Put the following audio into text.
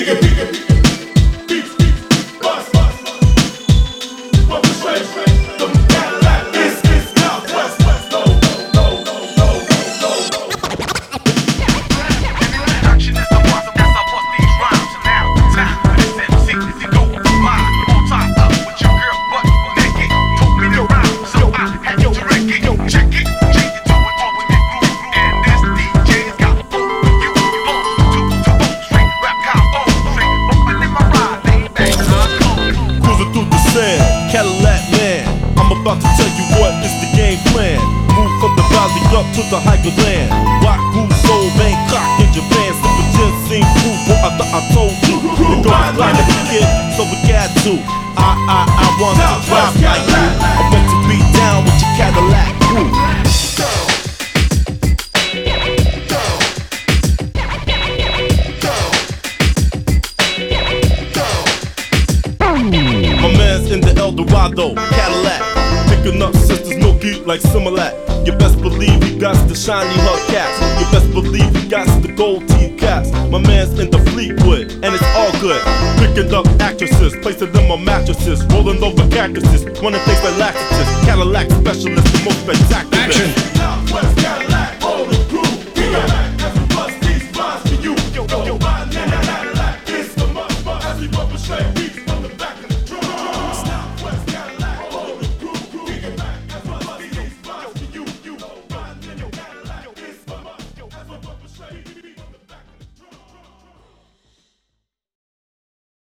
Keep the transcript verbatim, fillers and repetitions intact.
Cadillac man, I'm about to tell you what is the game plan. Move from the valley up to the higher land. Rock, Blue, Seoul, Bangkok, in Japan. Sippin' ginseng food, boy, I thought I told you. We go fly like a kid, so we got to. I, I, I want to drive like you. I want to be down with your Cadillac crew. My man's in the Eldorado, Cadillac. Picking up sisters, milky like Similac. You best believe he got the shiny hubcaps. You best believe he got the gold teeth caps. My man's in the Fleetwood, and it's all good. Picking up actresses, placing them on mattresses. Rolling over cactuses, running things like laxatives. Cadillac specialist, the most spectacular. Action.